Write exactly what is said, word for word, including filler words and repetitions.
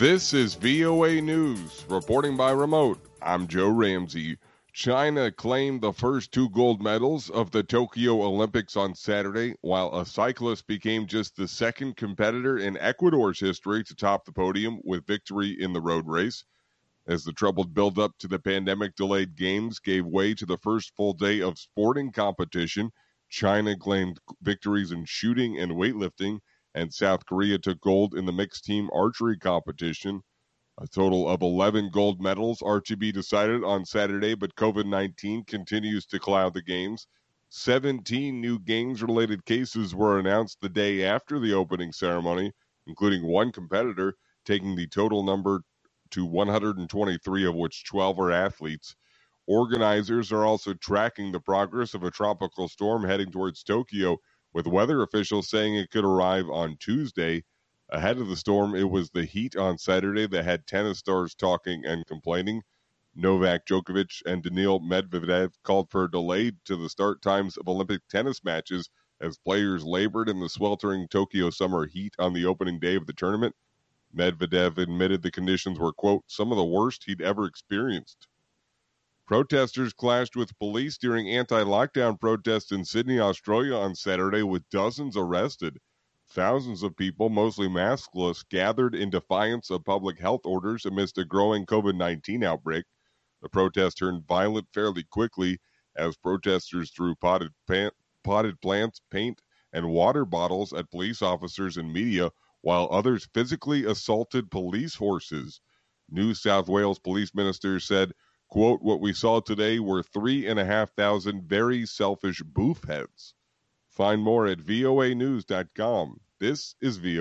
This is V O A News. Reporting by remote, I'm Joe Ramsey. China claimed the first two gold medals of the Tokyo Olympics on Saturday, while a cyclist became just the second competitor in Ecuador's history to top the podium with victory in the road race. As the troubled build-up to the pandemic-delayed games gave way to the first full day of sporting competition, China claimed victories in shooting and weightlifting, and South Korea took gold in the mixed team archery competition. A total of eleven gold medals are to be decided on Saturday, but covid nineteen continues to cloud the games. seventeen new games-related cases were announced the day after the opening ceremony, including one competitor, taking the total number to one hundred twenty-three, of which twelve are athletes. Organizers are also tracking the progress of a tropical storm heading towards Tokyo, with weather officials saying it could arrive on Tuesday. Ahead of the storm, it was the heat on Saturday that had tennis stars talking and complaining. Novak Djokovic and Daniil Medvedev called for a delay to the start times of Olympic tennis matches as players labored in the sweltering Tokyo summer heat on the opening day of the tournament. Medvedev admitted the conditions were, quote, some of the worst he'd ever experienced. Protesters clashed with police during anti-lockdown protests in Sydney, Australia on Saturday, with dozens arrested. Thousands of people, mostly maskless, gathered in defiance of public health orders amidst a growing covid nineteen outbreak. The protest turned violent fairly quickly as protesters threw potted, pan- potted plants, paint, and water bottles at police officers and media, while others physically assaulted police horses. New South Wales police minister said, quote, what we saw today were three and a half thousand very selfish boof heads. Find more at V O A news dot com. This is V O A.